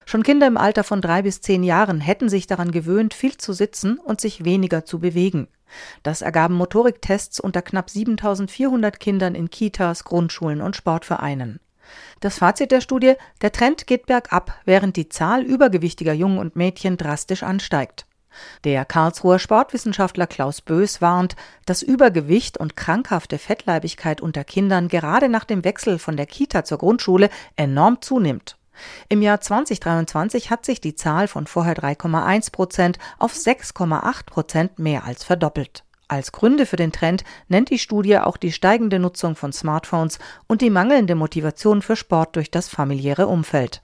Schon Kinder im Alter von 3 bis 10 Jahren hätten sich daran gewöhnt, viel zu sitzen und sich weniger zu bewegen. Das ergaben Motoriktests unter knapp 7.400 Kindern in Kitas, Grundschulen und Sportvereinen. Das Fazit der Studie: Der Trend geht bergab, während die Zahl übergewichtiger Jungen und Mädchen drastisch ansteigt. Der Karlsruher Sportwissenschaftler Klaus Bös warnt, dass Übergewicht und krankhafte Fettleibigkeit unter Kindern gerade nach dem Wechsel von der Kita zur Grundschule enorm zunimmt. Im Jahr 2023 hat sich die Zahl von vorher 3,1% auf 6,8% mehr als verdoppelt. Als Gründe für den Trend nennt die Studie auch die steigende Nutzung von Smartphones und die mangelnde Motivation für Sport durch das familiäre Umfeld.